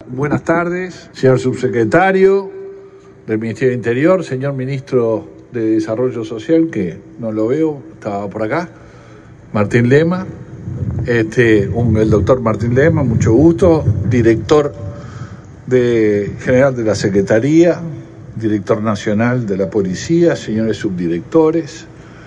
buenas tardes, señor subsecretario del Ministerio del Interior, señor ministro de Desarrollo Social, que no lo veo, estaba por acá, Martín Lema, el doctor Martín Lema, mucho gusto, director general de la Secretaría, director nacional de la Policía, señores subdirectores,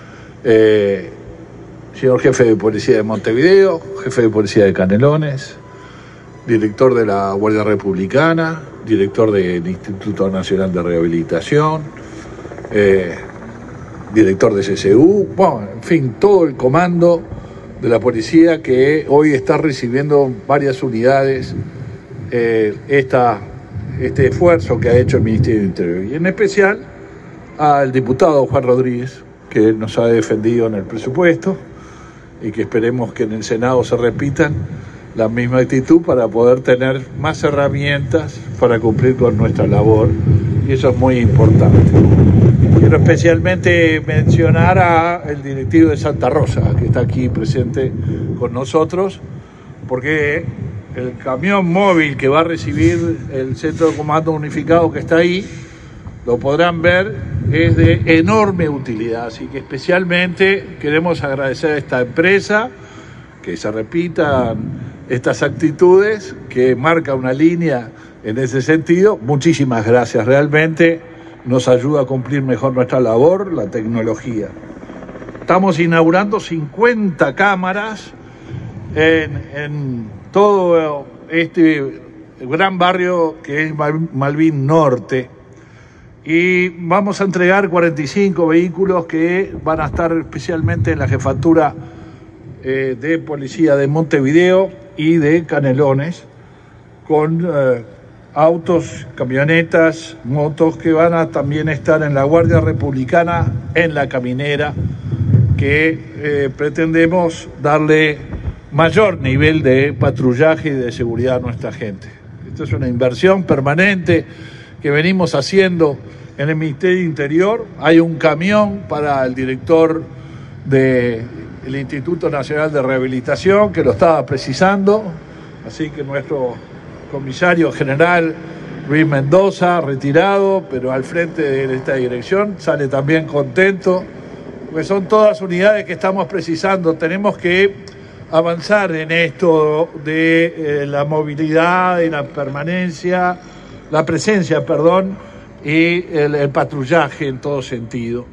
señor jefe de Policía de Montevideo, jefe de Policía de Canelones, director de la Guardia Republicana, director del Instituto Nacional de Rehabilitación, director de CCU, bueno, en fin, todo el comando de la policía que hoy está recibiendo varias unidades este esfuerzo que ha hecho el Ministerio del Interior. Y en especial al diputado Juan Rodríguez, que nos ha defendido en el presupuesto y que esperemos que en el Senado se repitan la misma actitud para poder tener más herramientas para cumplir con nuestra labor, y eso es muy importante. Quiero especialmente mencionar al directivo de Santa Rosa, que está aquí presente con nosotros, porque el camión móvil que va a recibir el Centro de Comando Unificado que está ahí, lo podrán ver, es de enorme utilidad, así que especialmente queremos agradecer a esta empresa, que se repitan estas actitudes, que marca una línea en ese sentido. Muchísimas gracias, realmente nos ayuda a cumplir mejor nuestra labor, la tecnología. Estamos inaugurando 50 cámaras en todo este gran barrio que es Malvin Norte, y vamos a entregar 45 vehículos que van a estar especialmente en la jefatura de policía de Montevideo y de Canelones, con autos, camionetas, motos que van a también estar en la Guardia Republicana, en la Caminera, que pretendemos darle mayor nivel de patrullaje y de seguridad a nuestra gente. Esto es una inversión permanente que venimos haciendo en el Ministerio del Interior. Hay un camión para el director del Instituto Nacional de Rehabilitación que lo estaba precisando, así que nuestro comisario general Luis Mendoza, retirado, pero al frente de esta dirección, sale también contento, porque son todas unidades que estamos precisando. Tenemos que avanzar en esto de la movilidad y la permanencia, la presencia, y el patrullaje en todo sentido.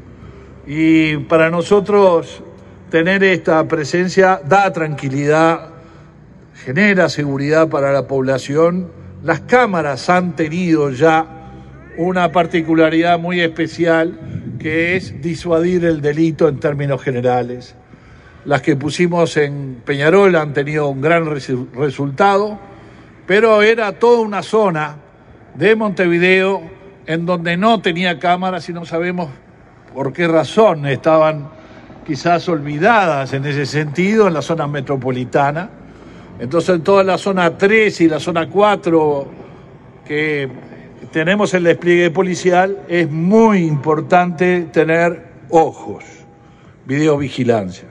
Y para nosotros tener esta presencia da tranquilidad, genera seguridad para la población. Las cámaras han tenido ya una particularidad muy especial, que es disuadir el delito en términos generales. Las que pusimos en Peñarol han tenido un gran resultado, pero era toda una zona de Montevideo en donde no tenía cámaras y no sabemos por qué razón estaban quizás olvidadas en ese sentido en la zona metropolitana. Entonces en toda la zona 3 y la zona 4 que tenemos el despliegue policial es muy importante tener ojos, videovigilancia.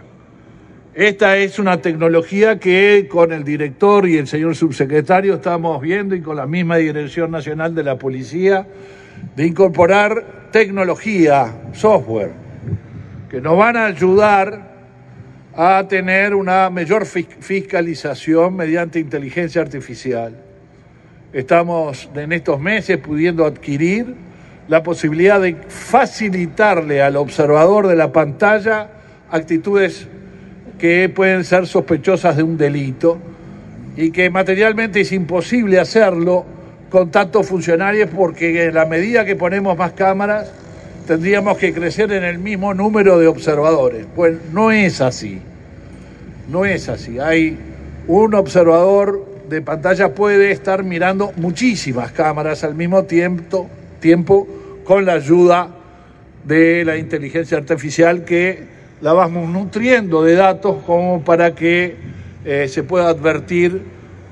Esta es una tecnología que con el director y el señor subsecretario estamos viendo, y con la misma Dirección Nacional de la Policía, de incorporar tecnología, software, que nos van a ayudar a tener una mayor fiscalización mediante inteligencia artificial. Estamos en estos meses pudiendo adquirir la posibilidad de facilitarle al observador de la pantalla actitudes que pueden ser sospechosas de un delito y que materialmente es imposible hacerlo con tantos funcionarios, porque en la medida que ponemos más cámaras tendríamos que crecer en el mismo número de observadores. Pues no es así. No es así. Hay un observador de pantalla, puede estar mirando muchísimas cámaras al mismo tiempo con la ayuda de la inteligencia artificial, que la vamos nutriendo de datos como para que se pueda advertir,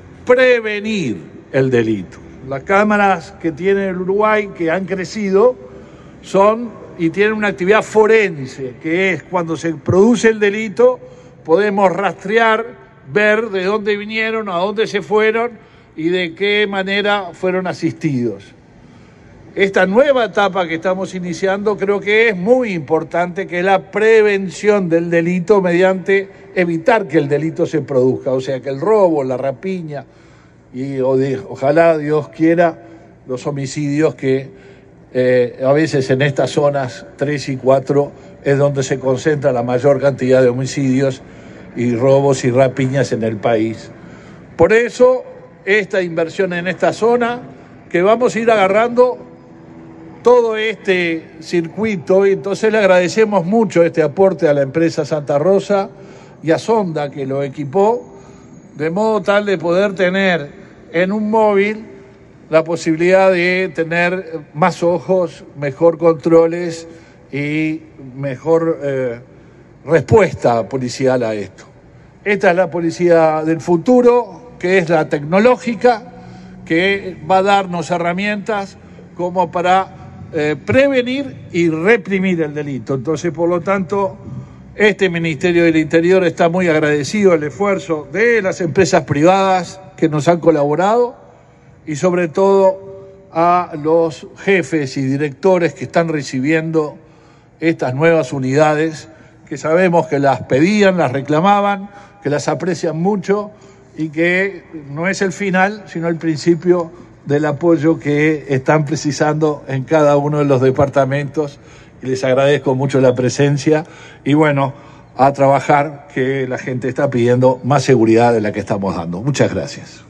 prevenir el delito. Las cámaras que tiene el Uruguay, que han crecido, son y tienen una actividad forense, que es cuando se produce el delito, podemos rastrear, ver de dónde vinieron, a dónde se fueron, y de qué manera fueron asistidos. Esta nueva etapa que estamos iniciando creo que es muy importante, que es la prevención del delito mediante evitar que el delito se produzca, o sea, que el robo, la rapiña y ojalá Dios quiera los homicidios que a veces en estas zonas 3 y 4 es donde se concentra la mayor cantidad de homicidios y robos y rapiñas en el país. Por eso esta inversión en esta zona, que vamos a ir agarrando todo este circuito, y entonces le agradecemos mucho este aporte a la empresa Santa Rosa y a Sonda, que lo equipó, de modo tal de poder tener en un móvil la posibilidad de tener más ojos, mejor controles y mejor respuesta policial a esto. Esta es la policía del futuro, que es la tecnológica, que va a darnos herramientas como para prevenir y reprimir el delito. Entonces, por lo tanto, este Ministerio del Interior está muy agradecido del esfuerzo de las empresas privadas que nos han colaborado y sobre todo a los jefes y directores que están recibiendo estas nuevas unidades, que sabemos que las pedían, las reclamaban, que las aprecian mucho y que no es el final, sino el principio del apoyo que están precisando en cada uno de los departamentos. Y les agradezco mucho la presencia y bueno, a trabajar, que la gente está pidiendo más seguridad de la que estamos dando. Muchas gracias.